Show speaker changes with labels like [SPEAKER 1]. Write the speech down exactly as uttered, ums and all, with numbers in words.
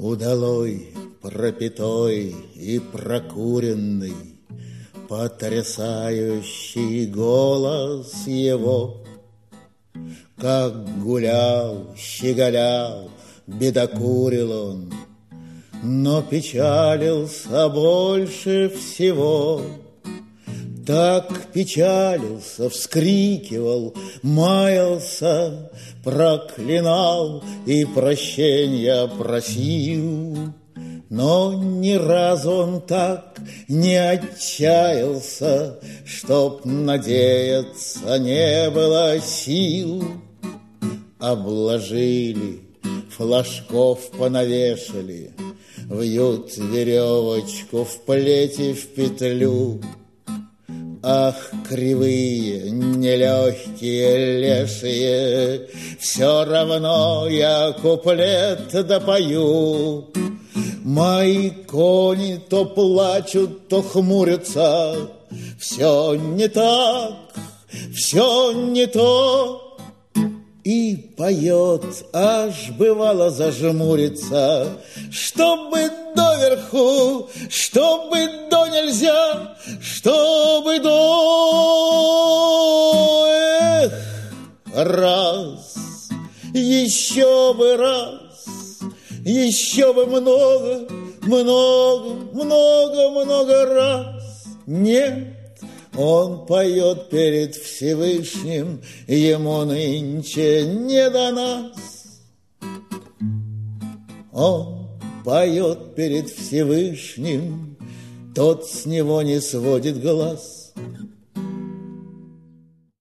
[SPEAKER 1] Удалой, пропитой и прокуренный, потрясающий голос его, как гулял, щеголял, бедокурил он, но печалился больше всего. Так печалился, вскрикивал, маялся, проклинал и прощенья просил. Но ни разу он так не отчаялся, чтоб надеяться не было сил. Обложили, флажков понавешали, вьют веревочку в плети в петлю. Ах, кривые, нелегкие, лешие, все равно я куплет допою. Мои кони то плачут, то хмурятся, все не так, все не то. И поет, аж бывало зажмурится, чтобы доверху, чтобы до нельзя, чтобы до... Эх, раз, еще бы раз, еще бы много, много, много, много раз. Нет. Он поет перед Всевышним, ему нынче не до нас. Он поет перед Всевышним, тот с него не сводит глаз.